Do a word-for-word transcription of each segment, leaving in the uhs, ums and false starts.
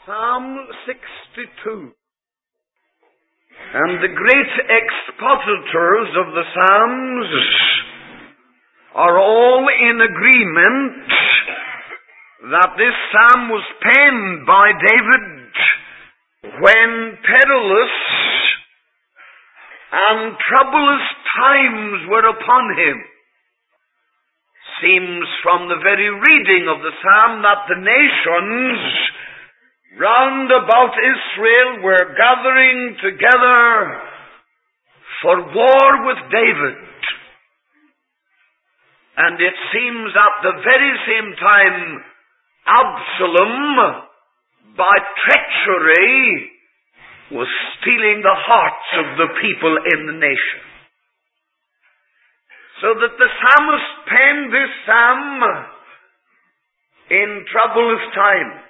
Psalm sixty-two. And the great expositors of the Psalms are all in agreement that this psalm was penned by David when perilous and troublous times were upon him. Seems from the very reading of the psalm that the nations round about Israel were gathering together for war with David. And it seems at the very same time Absalom, by treachery, was stealing the hearts of the people in the nation. So that the psalmist penned this psalm in troublous times.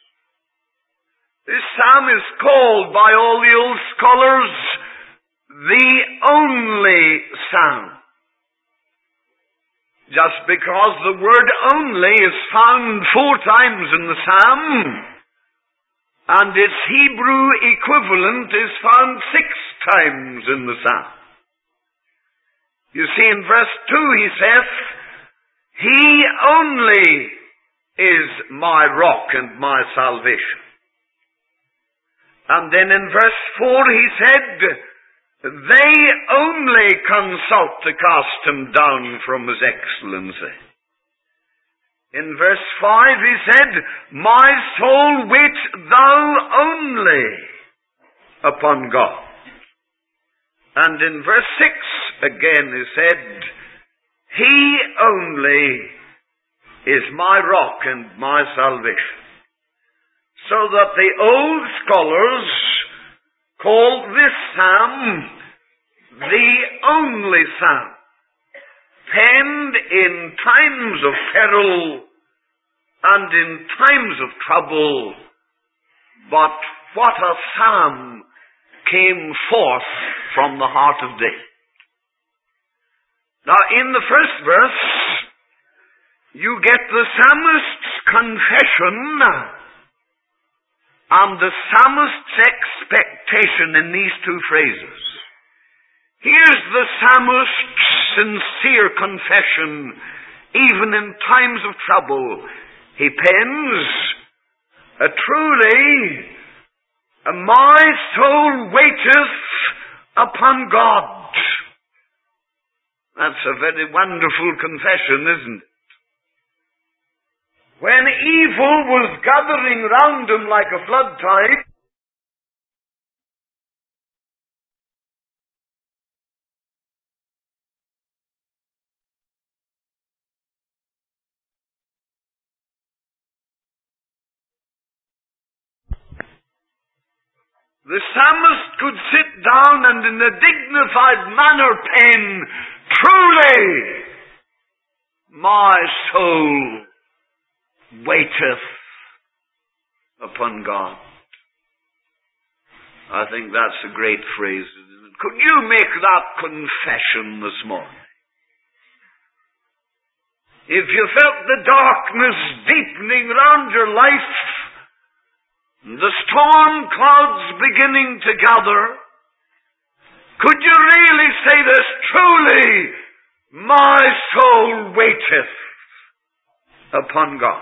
This psalm is called by all the old scholars the only psalm. Just because the word only is found four times in the psalm, and its Hebrew equivalent is found six times in the psalm. You see, in verse two he says, "He only is my rock and my salvation." And then in verse four he said, "They only consult to cast him down from his excellency." In verse five he said, "My soul wait thou only upon God." And in verse six again he said, "He only is my rock and my salvation." So that the old scholars called this psalm the only psalm, penned in times of peril and in times of trouble. But what a psalm came forth from the heart of David. Now in the first verse, you get the psalmist's confession and the psalmist's expectation in these two phrases. Here's the psalmist's sincere confession, even in times of trouble. He pens, "A truly, my soul waiteth upon God." That's a very wonderful confession, isn't it? When evil was gathering round him like a flood tide, the psalmist could sit down and in a dignified manner pen, "Truly, my soul waiteth upon God." I think that's a great phrase, isn't it? Could you make that confession this morning? If you felt the darkness deepening round your life, the storm clouds beginning to gather, could you really say this? "Truly, my soul waiteth upon God."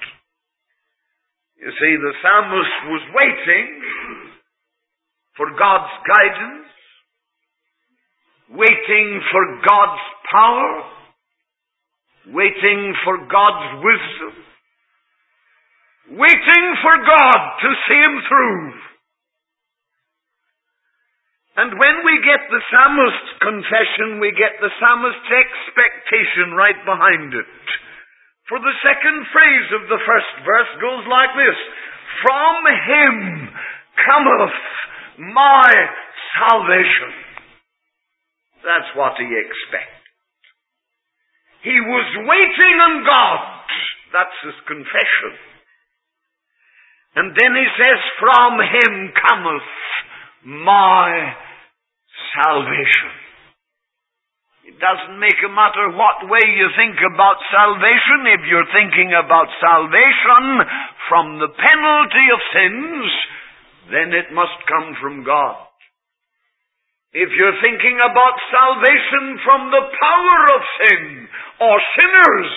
You see, the psalmist was waiting for God's guidance, waiting for God's power, waiting for God's wisdom, waiting for God to see him through. And when we get the psalmist's confession, we get the psalmist's expectation right behind it. For the second phrase of the first verse goes like this: "From him cometh my salvation." That's what he expected. He was waiting on God. That's his confession. And then he says, "From him cometh my salvation." He It doesn't make a matter what way you think about salvation. If you're thinking about salvation from the penalty of sins, then it must come from God. If you're thinking about salvation from the power of sin or sinners,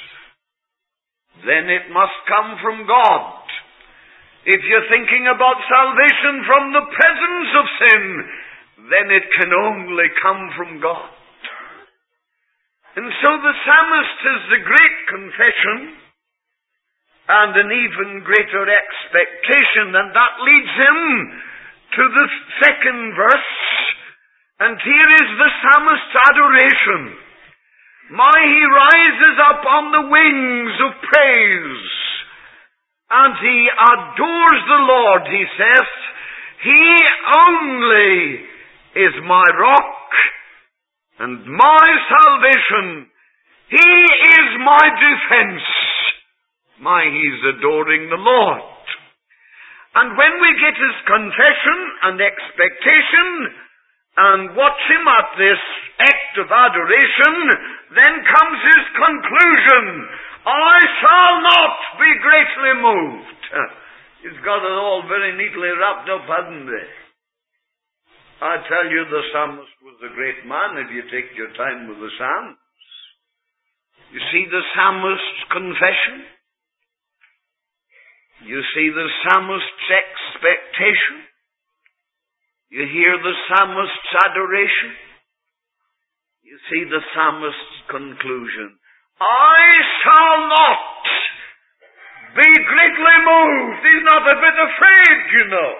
then it must come from God. If you're thinking about salvation from the presence of sin, then it can only come from God. And so the psalmist has the great confession and an even greater expectation, and that leads him to the second verse. And here is the psalmist's adoration. My, he rises up on the wings of praise, and he adores the Lord, he says. He only is my rock and my salvation. He is my defense. My, he's adoring the Lord. And when we get his confession and expectation and watch him at this act of adoration, then comes his conclusion. I shall not be greatly moved. He's got it all very neatly wrapped up, hasn't he? I tell you, the psalmist was a great man if you take your time with the Psalms. You see the psalmist's confession. You see the psalmist's expectation. You hear the psalmist's adoration. You see the psalmist's conclusion. I shall not be greatly moved. He's not a bit afraid, you know.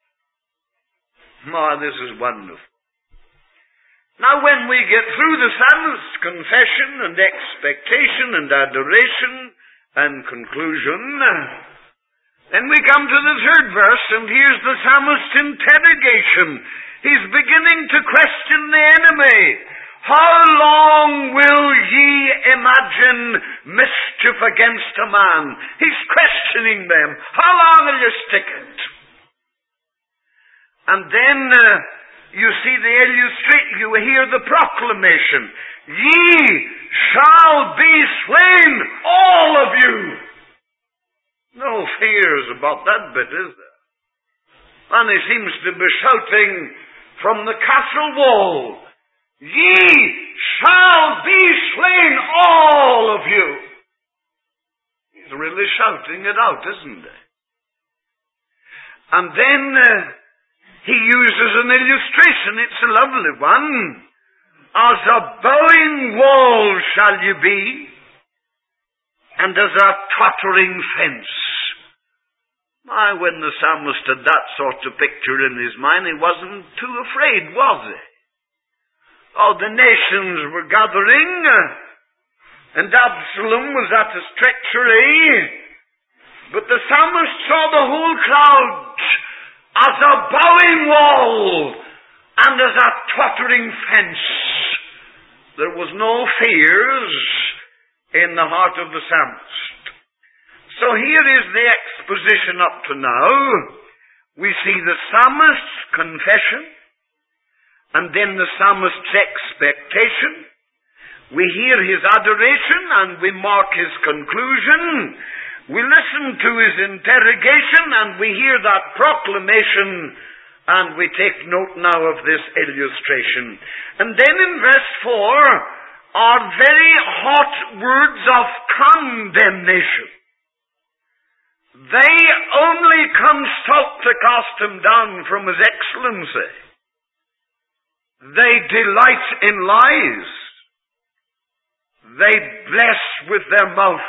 My, this is wonderful. Now when we get through the psalmist's confession and expectation and adoration and conclusion, then we come to the third verse, and here's the psalmist's interrogation. He's beginning to question the enemy. How long will ye imagine mischief against a man? He's questioning them. How long will you stick it? And then uh, you see the illustration, you hear the proclamation. Ye shall be slain, all of you. No fears about that bit, is there? And he seems to be shouting from the castle wall, ye shall be slain, all of you. He's really shouting it out, isn't he? And then uh, he uses an illustration. It's a lovely one. As a bowing wall shall you be, and as a tottering fence. My, when the psalmist had that sort of picture in his mind, he wasn't too afraid, was he? Oh, the nations were gathering, and Absalom was at his treachery, but the psalmist saw the whole crowd as a bowing wall and as a tottering fence. There was no fears in the heart of the psalmist. So here is the exposition up to now. We see the psalmist's confession, and then the psalmist's expectation. We hear his adoration, and we mark his conclusion. We listen to his interrogation, and we hear that proclamation, and we take note now of this illustration. And then in verse four are very hot words of condemnation. They only consult to cast him down from his excellency. They delight in lies. They bless with their mouth,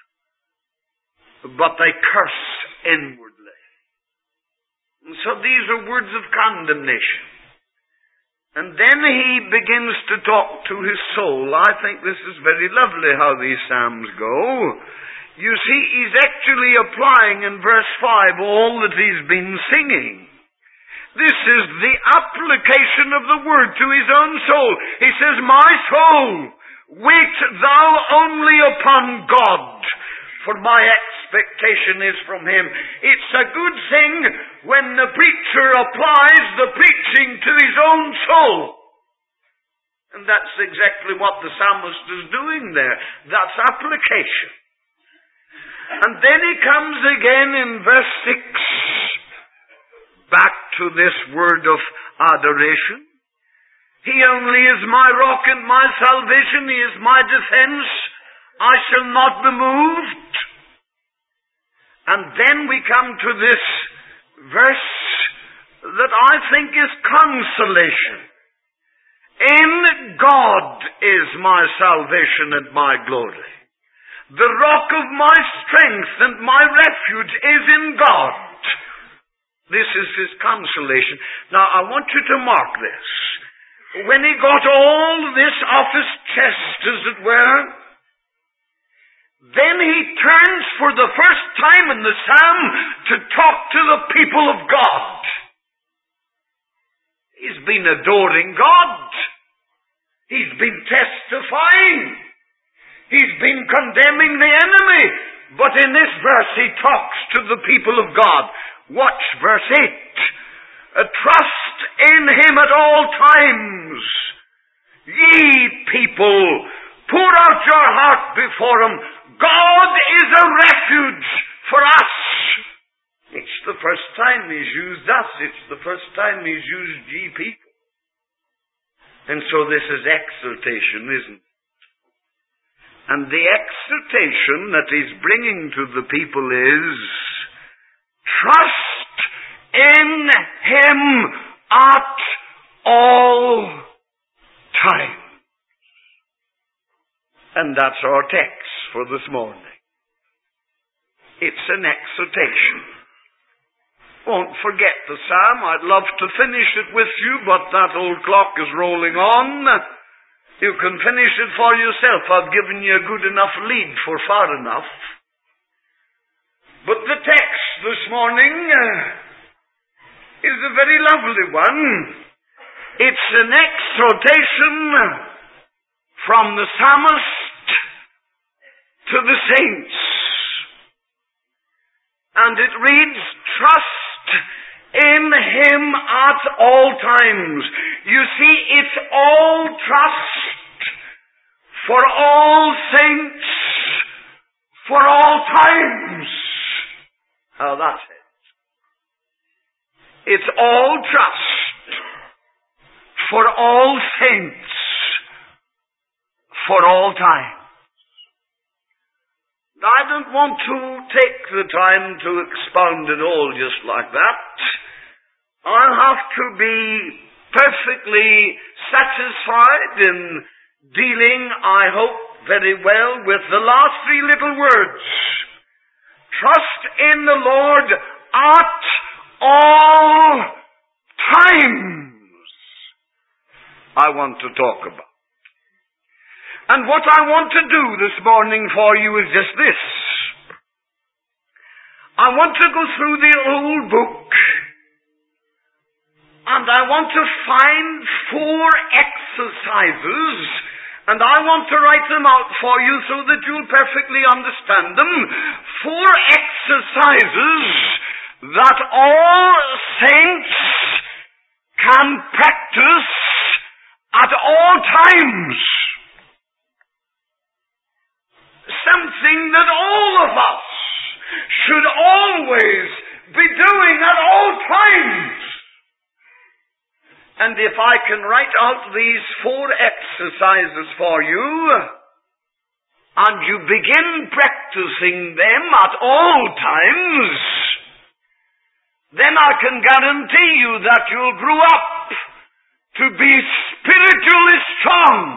but they curse inwardly. And so these are words of condemnation. And then he begins to talk to his soul. I think this is very lovely how these psalms go. You see, he's actually applying in verse five all that he's been singing. This is the application of the word to his own soul. He says, my soul, wait thou only upon God, for my expectation is from him. It's a good thing when the preacher applies the preaching to his own soul. And that's exactly what the psalmist is doing there. That's application. And then he comes again in verse six, back to this word of adoration. He only is my rock and my salvation. He is my defense. I shall not be moved. And then we come to this verse that I think is consolation. In God is my salvation and my glory. The rock of my strength and my refuge is in God. This is his consolation. Now I want you to mark this. When he got all this off his chest, as it were, then he turns for the first time in the psalm to talk to the people of God. He's been adoring God. He's been testifying. He's been condemning the enemy. But in this verse he talks to the people of God. Watch verse eight. Uh, trust in him at all times. Ye people, pour out your heart before him. God is a refuge for us. It's the first time he's used us. It's the first time he's used ye people. And so this is exhortation, isn't it? And the exhortation that he's bringing to the people is, trust in him at all times. And that's our text for this morning. It's an exhortation. Won't forget the psalm. I'd love to finish it with you, but that old clock is rolling on. You can finish it for yourself. I've given you a good enough lead for far enough. But the text this morning uh, is a very lovely one. It's an exhortation from the psalmist to the saints. And it reads, trust in him at all times. You see, it's all trust for all saints, for all times. Oh, that's it. It's all trust for all saints, for all time. I don't want to take the time to expound it all just like that. I'll have to be perfectly satisfied in dealing, I hope, very well with the last three little words. Trust in the Lord at all times. I want to talk about. And what I want to do this morning for you is just this. I want to go through the old book, and I want to find four exercises, and I want to write them out for you so that you'll perfectly understand them. Four exercises that all saints can practice at all times. Something that all of us should always be doing at all times. And if I can write out these four exercises for you, and you begin practicing them at all times, then I can guarantee you that you'll grow up to be spiritually strong.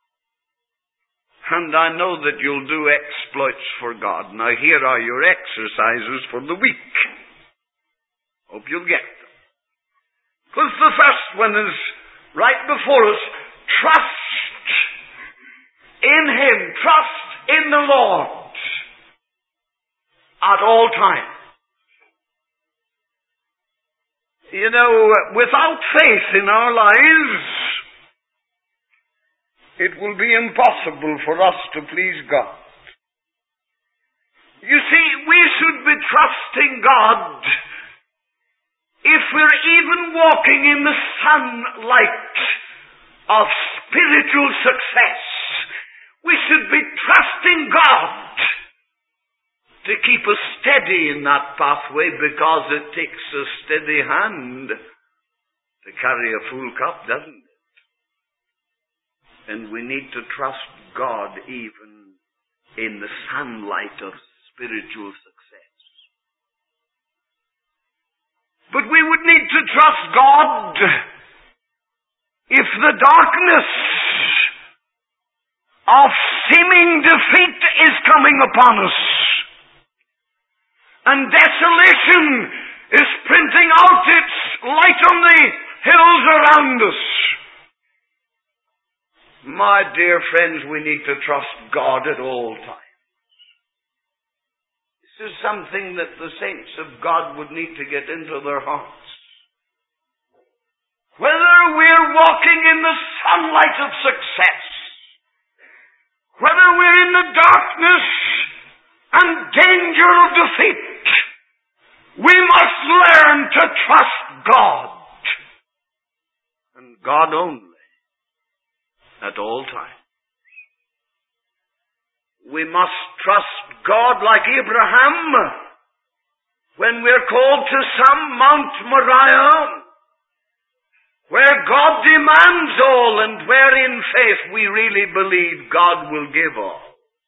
And I know that you'll do exploits for God. Now here are your exercises for the week. Hope you'll get them. Because the first one is right before us. Trust in him. Trust in the Lord at all times. You know, without faith in our lives, it will be impossible for us to please God. You see, we should be trusting God if we're even walking in the sunlight of spiritual success, we should be trusting God to keep us steady in that pathway, because it takes a steady hand to carry a full cup, doesn't it? And we need to trust God even in the sunlight of spiritual success. But we would need to trust God if the darkness of seeming defeat is coming upon us, and desolation is printing out its light on the hills around us. My dear friends, we need to trust God at all times. This is something that the saints of God would need to get into their hearts. Whether we're walking in the sunlight of success, whether we're in the darkness and danger of defeat, we must learn to trust God, and God only, at all times. We must trust God like Abraham when we're called to some Mount Moriah, where God demands all and where in faith we really believe God will give all.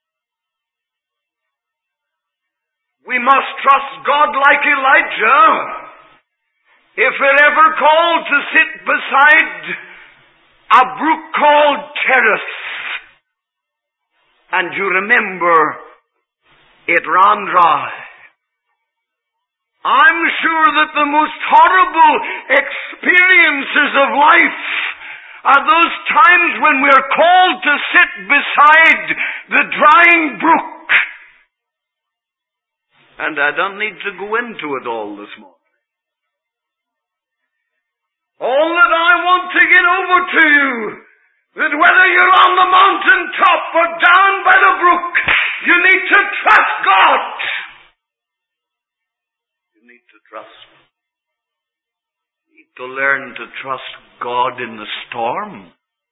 We must trust God like Elijah if we're ever called to sit beside a brook called Cherith. And you remember, it ran dry. I'm sure that the most horrible experiences of life are those times when we're called to sit beside the drying brook. And I don't need to go into it all this morning. All that I want to get over to you, that whether you're on the mountain top or down by the brook, you need to trust God. You need to trust. You need to learn to trust God in the storm.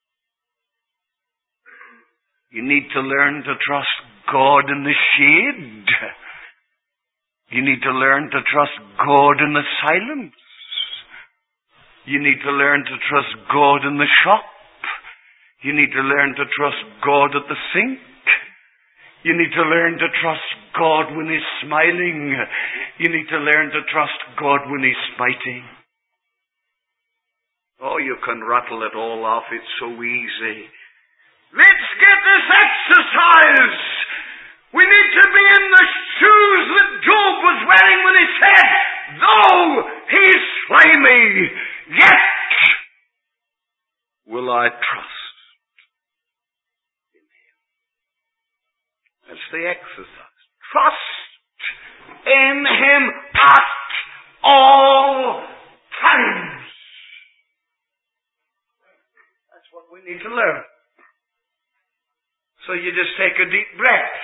You need to learn to trust God in the shade. You need to learn to trust God in the silence. You need to learn to trust God in the shop. You need to learn to trust God at the sink. You need to learn to trust God when He's smiling. You need to learn to trust God when He's smiting. Oh, you can rattle it all off. It's so easy. Let's get this exercise. We need to be in the shoes that Job was wearing when he said, though He slay me, yet will I trust in Him. That's the exercise. Trust in Him at all times. That's what we need to learn. So you just take a deep breath.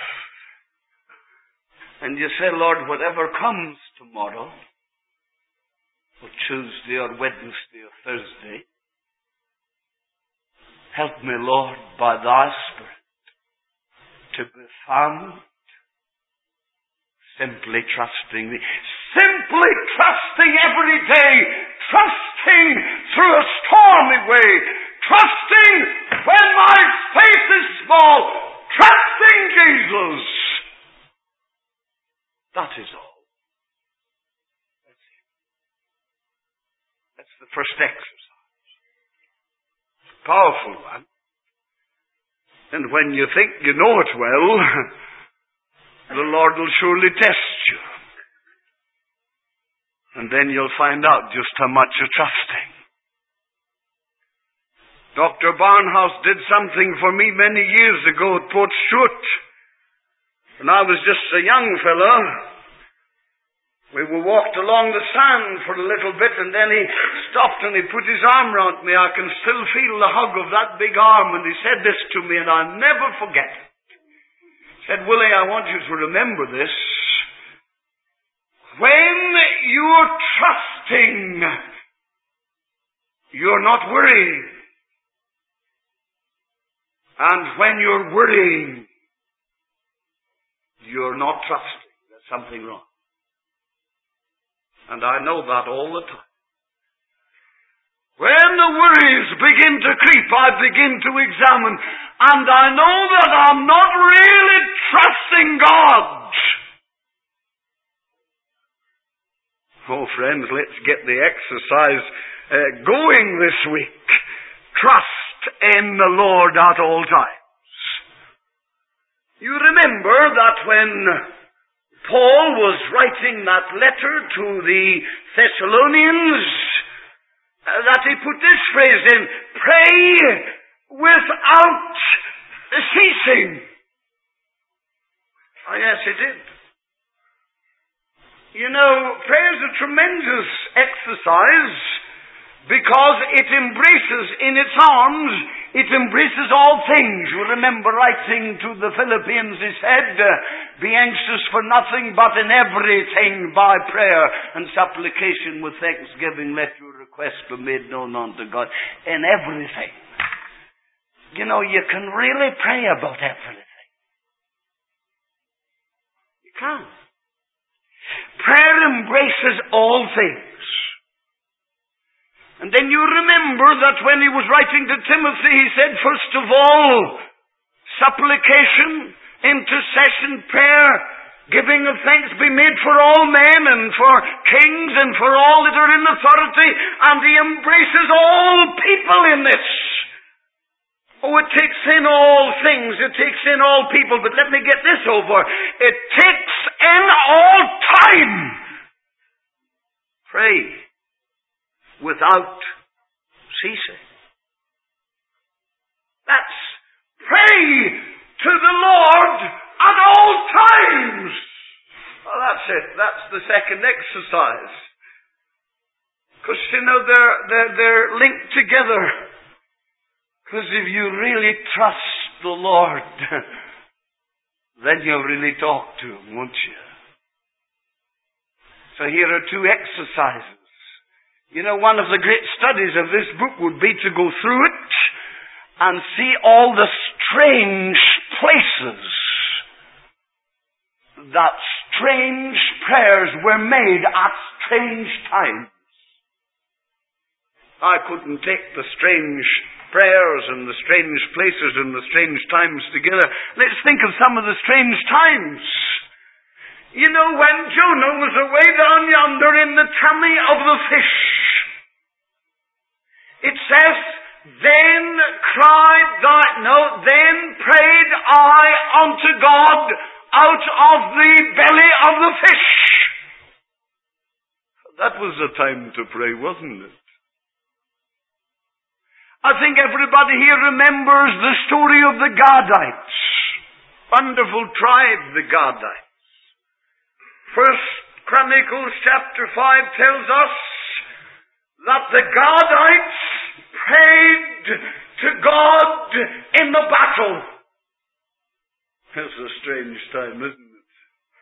And you say, Lord, whatever comes tomorrow, or Tuesday or Wednesday or Thursday, help me, Lord, by Thy Spirit, to be found simply trusting Thee. Simply trusting every day, trusting through a stormy way, trusting when my faith is small, trusting Jesus. That is all. That's it. That's the first exercise. Powerful one. And when you think you know it well, the Lord will surely test you. And then you'll find out just how much you're trusting. Doctor Barnhouse did something for me many years ago at Port Stewart. When I was just a young fellow, we were walked along the sand for a little bit, and then he stopped and he put his arm around me. I can still feel the hug of that big arm, and he said this to me, and I'll never forget it. He said, Willie, I want you to remember this. When you're trusting, you're not worried. And when you're worrying, you're not trusting. There's something wrong. And I know that all the time. When the worries begin to creep, I begin to examine, and I know that I'm not really trusting God. Oh, friends, let's get the exercise uh, going this week. Trust in the Lord at all times. You remember that when Paul was writing that letter to the Thessalonians, uh, that he put this phrase in, pray without ceasing. Oh, yes, he did. You know, prayer is a tremendous exercise because it embraces in its arms, it embraces all things. You remember writing to the Philippians, he said, be anxious for nothing but in everything by prayer and supplication with thanksgiving let your requests be made known unto God. In everything. You know, you can really pray about everything. You can. Prayer embraces all things. And then you remember that when he was writing to Timothy, he said, first of all, supplication, intercession, prayer, giving of thanks be made for all men and for kings and for all that are in authority. And he embraces all people in this. Oh, it takes in all things. It takes in all people. But let me get this over. It takes in all time. Pray without ceasing. That's pray to the Lord at all times. Well, that's it. That's the second exercise. Because, you know, they're, they're, they're linked together. Because if you really trust the Lord, then you'll really talk to Him, won't you? So here are two exercises. You know, one of the great studies of this book would be to go through it and see all the strange places that strange prayers were made at strange times. I couldn't take the strange prayers and the strange places and the strange times together. Let's think of some of the strange times. You know, when Jonah was away down yonder in the tummy of the fish, it says, then cried thy, no, then prayed I unto God out of the belly of the fish. That was the time to pray, wasn't it? I think everybody here remembers the story of the Gadites. Wonderful tribe, the Gadites. First Chronicles chapter five tells us that the Gadites prayed to God in the battle. That's a strange time, isn't it?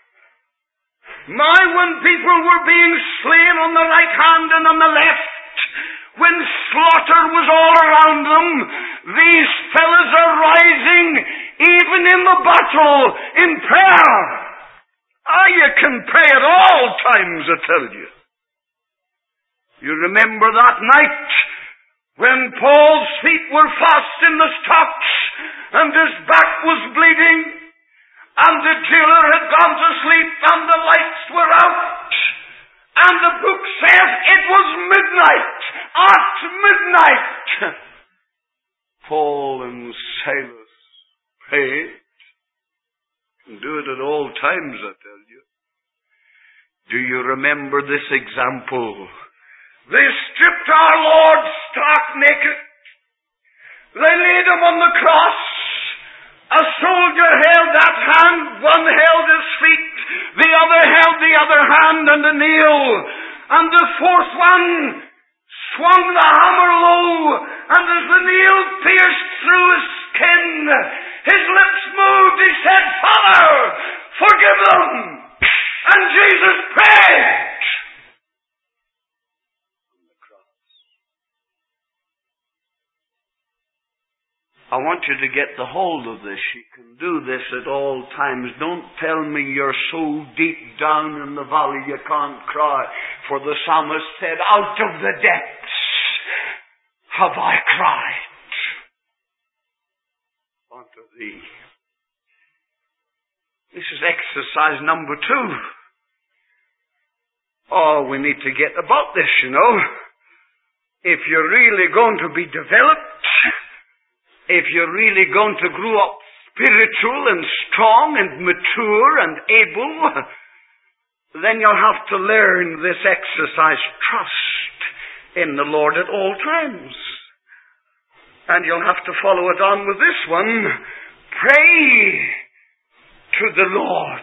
My, when people were being slain on the right hand and on the left, when slaughter was all around them, these fellas are rising, even in the battle, in prayer. Ah, you can pray at all times, I tell you. You remember that night when Paul's feet were fast in the stocks and his back was bleeding and the jailer had gone to sleep and the lights were out. And the book says it was midnight. At midnight, Paul and Silas prayed. You can do it at all times, I tell you. Do you remember this example? They stripped our Lord stark naked. They laid him on the cross. A soldier held that hand, one held his feet, the other held the other hand and a nail, and the fourth one swung the hammer low, and as the nail pierced through his skin, his lips moved, he said, Father, forgive them! And Jesus prayed! On the cross. I want you to get the hold of this. You can do this at all times. Don't tell me you're so deep down in the valley you can't cry. For the psalmist said, out of the depths have I cried unto thee. This is exercise number two. Oh, we need to get about this, you know. If you're really going to be developed, if you're really going to grow up spiritual and strong and mature and able, then you'll have to learn this exercise, trust in the Lord at all times. And you'll have to follow it on with this one, pray to the Lord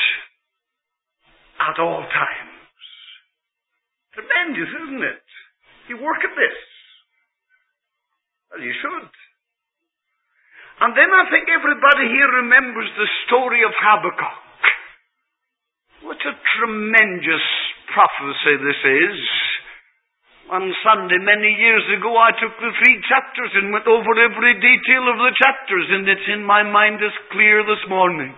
at all times. Tremendous, isn't it? You work at this. Well, you should. And then I think everybody here remembers the story of Habakkuk. What a tremendous prophecy this is. On Sunday many years ago I took the three chapters and went over every detail of the chapters, and it's in my mind as clear this morning.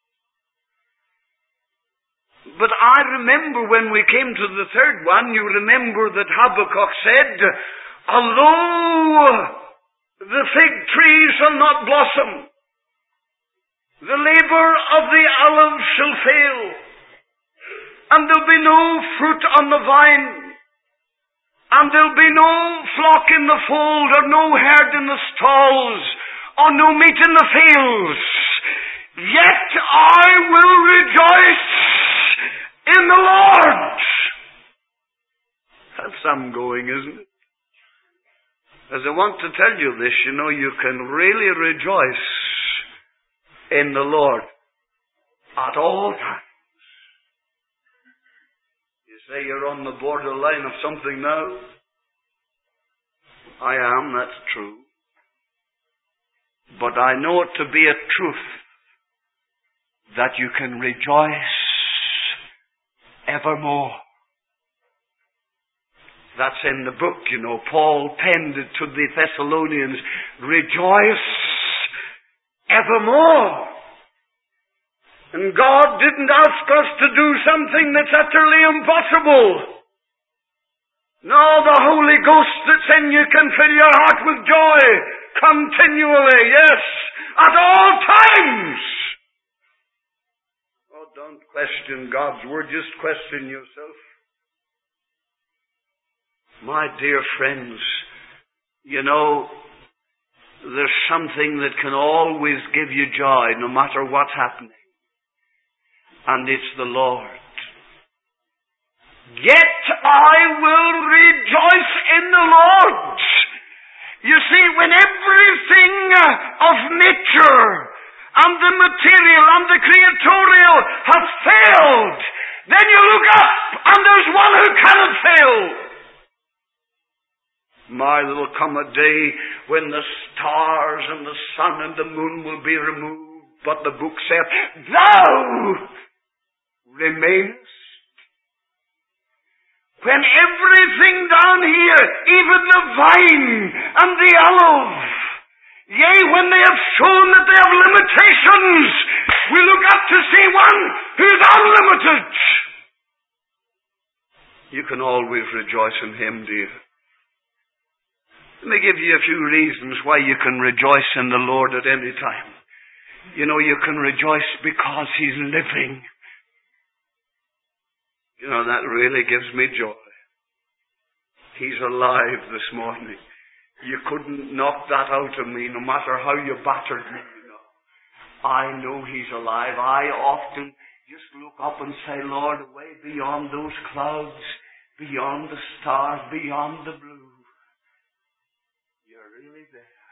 But I remember when we came to the third one, you remember that Habakkuk said, although the fig tree shall not blossom, the labor of the olive shall fail, and there'll be no fruit on the vine, and there'll be no flock in the fold, or no herd in the stalls, or no meat in the fields, yet I will rejoice in the Lord. That's some going, isn't it? As I want to tell you this, you know, you can really rejoice in the Lord at all times. You say you're on the borderline of something now? I am, that's true. But I know it to be a truth that you can rejoice evermore. That's in the book, you know. Paul penned it to the Thessalonians, rejoice evermore. And God didn't ask us to do something that's utterly impossible. No, the Holy Ghost that's in you can fill your heart with joy continually, yes, at all times. Oh, don't question God's word, just question yourself. My dear friends, you know, there's something that can always give you joy no matter what's happening. And it's the Lord. Yet I will rejoice in the Lord. You see, when everything of nature and the material and the creatorial have failed, then you look up and there's one who cannot fail. My, there'll come a day when the stars and the sun and the moon will be removed, but the book saith, thou remainest. When everything down here, even the vine and the olive, yea, when they have shown that they have limitations, we look up to see one who's unlimited. You can always rejoice in Him, dear. Let me give you a few reasons why you can rejoice in the Lord at any time. You know, you can rejoice because He's living. You know, that really gives me joy. He's alive this morning. You couldn't knock that out of me no matter how you battered me, you know. I know He's alive. I often just look up and say, Lord, away beyond those clouds, beyond the stars, beyond the blue, really there.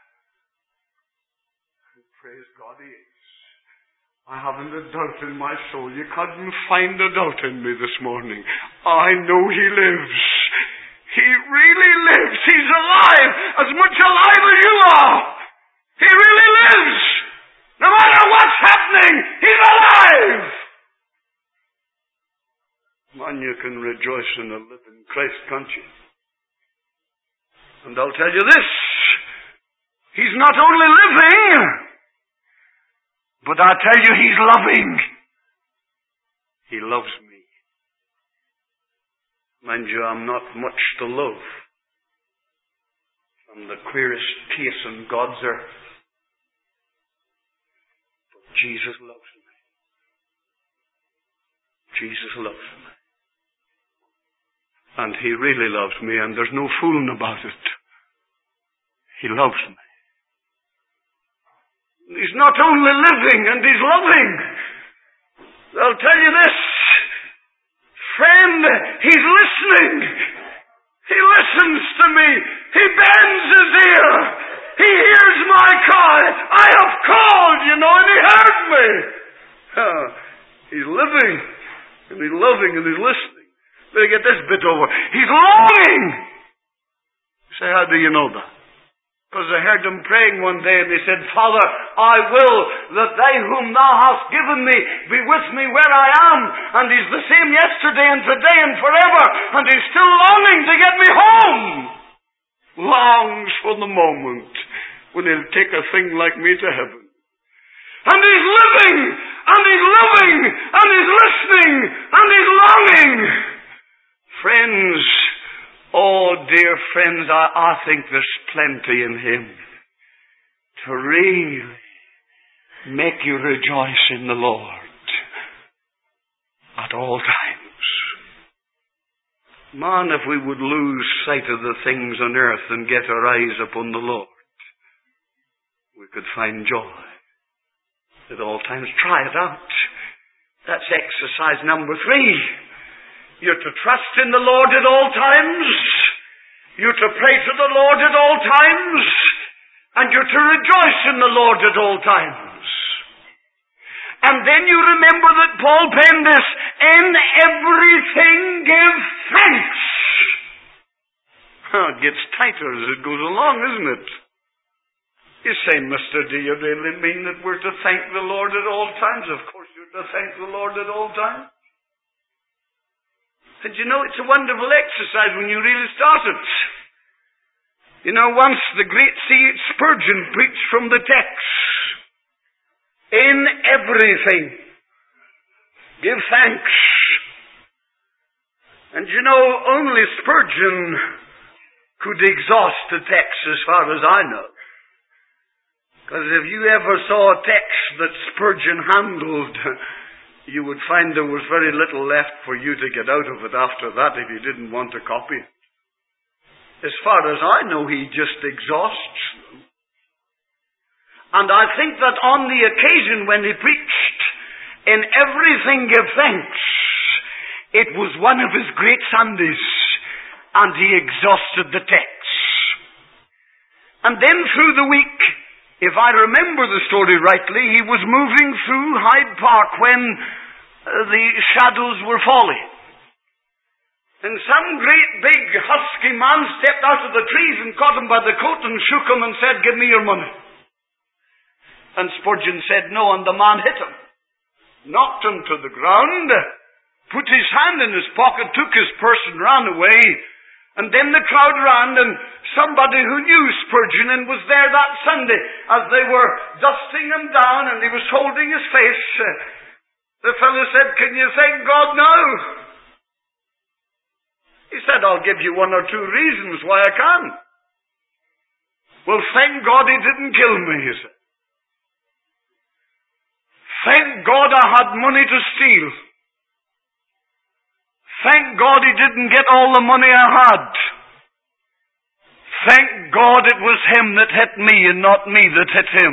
And praise God, He is. I haven't a doubt in my soul. You couldn't find a doubt in me this morning. I know He lives. He really lives. He's alive, as much alive as you are. He really lives. No matter what's happening, He's alive. Man, you can rejoice in the living Christ, can't you? And I'll tell you this, He's not only living, but I tell you, He's loving. He loves me. Mind you, I'm not much to love. I'm the queerest case on God's earth. But Jesus loves me. Jesus loves me. And He really loves me, and there's no fooling about it. He loves me. He's not only living, and He's loving. I'll tell you this, friend, He's listening. He listens to me. He bends His ear. He hears my cry. I have called, you know, and He heard me. Oh, He's living, and He's loving, and He's listening. Better get this bit over. He's longing. You say, how do you know that? Because I heard Him praying one day, and He said, Father, I will that they whom Thou hast given me be with me where I am. And He's the same yesterday and today and forever. And He's still longing to get me home. Longs for the moment when He'll take a thing like me to heaven. And He's living, and He's loving, and He's listening, and He's longing. Friends, oh, dear friends, I, I think there's plenty in Him to really make you rejoice in the Lord at all times. Man, if we would lose sight of the things on earth and get our eyes upon the Lord, we could find joy at all times. Try it out. That's exercise number three. You're to trust in the Lord at all times. You're to pray to the Lord at all times. And you're to rejoice in the Lord at all times. And then you remember that Paul penned this, in everything give thanks. Oh, it gets tighter as it goes along, isn't it? You say, Mister, do you really mean that we're to thank the Lord at all times? Of course you're to thank the Lord at all times. And you know, it's a wonderful exercise when you really start it. You know, once the great C H Spurgeon preached from the text, in everything, give thanks. And you know, only Spurgeon could exhaust the text as far as I know. Because if you ever saw a text that Spurgeon handled, you would find there was very little left for you to get out of it after that if you didn't want to copy it. As far as I know, he just exhausts them. And I think that on the occasion when he preached, in everything give thanks, it was one of his great Sundays, and he exhausted the text. And then through the week, if I remember the story rightly, he was moving through Hyde Park when uh, the shadows were falling. And some great big husky man stepped out of the trees and caught him by the coat and shook him and said, "Give me your money." And Spurgeon said no, and the man hit him, knocked him to the ground, put his hand in his pocket, took his purse and ran away. And then the crowd ran, and somebody who knew Spurgeon and was there that Sunday, as they were dusting him down and he was holding his face, the fellow said, "Can you thank God now?" He said, "I'll give you one or two reasons why I can." "Well, thank God he didn't kill me," he said. "Thank God I had money to steal. Thank God he didn't get all the money I had. Thank God it was him that hit me and not me that hit him."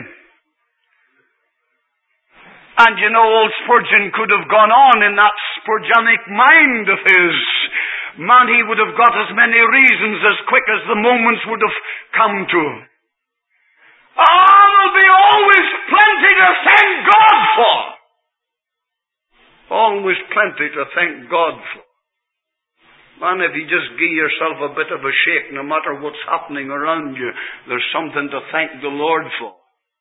And you know, old Spurgeon could have gone on in that Spurgeonic mind of his. Man, he would have got as many reasons as quick as the moments would have come to him. Oh, there'll be always plenty to thank God for. Always plenty to thank God for. Man, if you just give yourself a bit of a shake, no matter what's happening around you, there's something to thank the Lord for.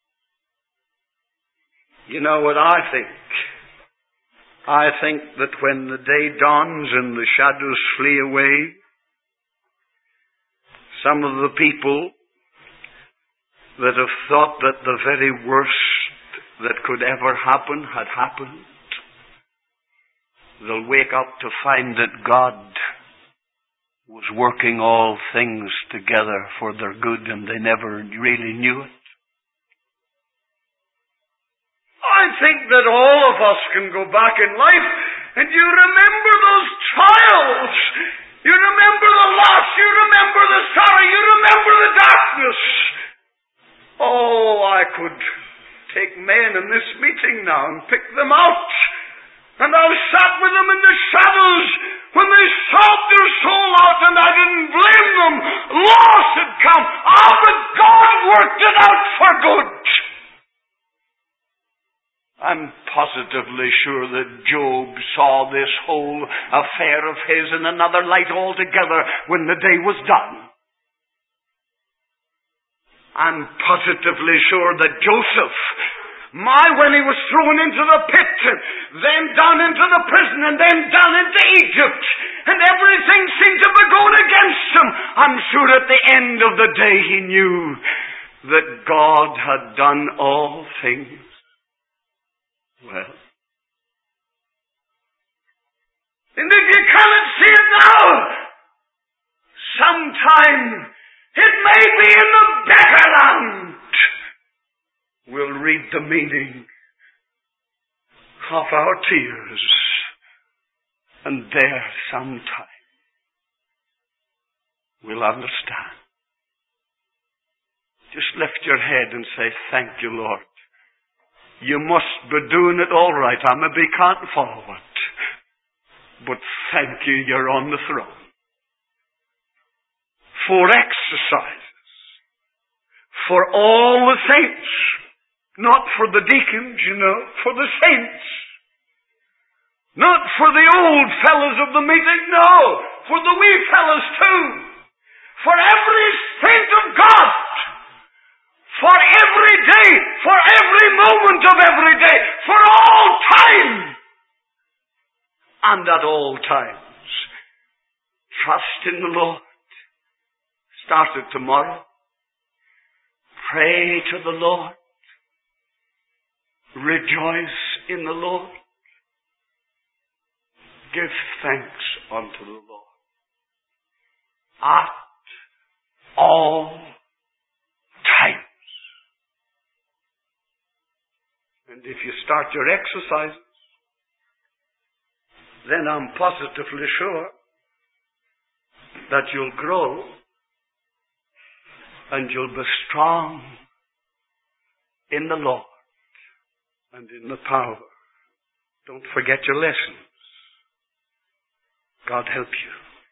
You know what I think? I think that when the day dawns and the shadows flee away, some of the people that have thought that the very worst that could ever happen had happened, they'll wake up to find that God was working all things together for their good and they never really knew it. I think that all of us can go back in life and you remember those trials. You remember the loss. You remember the sorrow. You remember the darkness. Oh, I could take men in this meeting now and pick them out. And I sat with them in the shadows when they sobbed their soul out, and I didn't blame them. Loss had come. Ah, but God worked it out for good. I'm positively sure that Job saw this whole affair of his in another light altogether when the day was done. I'm positively sure that Joseph, my, when he was thrown into the pit, then down into the prison, and then down into Egypt, and everything seemed to be going against him, I'm sure at the end of the day he knew that God had done all things well. And if you cannot see it now, sometime it may be in the better land. We'll read the meaning of our tears, and there sometime we'll understand. Just lift your head and say, thank you, Lord. You must be doing it all right. I maybe can't follow it, but thank you, you're on the throne. For exercises, for all the saints, not for the deacons, you know, for the saints. Not for the old fellows of the meeting, no, for the wee fellows too. For every saint of God. For every day, for every moment of every day, for all time. And at all times. Trust in the Lord. Start it tomorrow. Pray to the Lord. Rejoice in the Lord. Give thanks unto the Lord. At all times. And if you start your exercises, then I'm positively sure that you'll grow and you'll be strong in the Lord and in the power. Don't forget your lessons. God help you.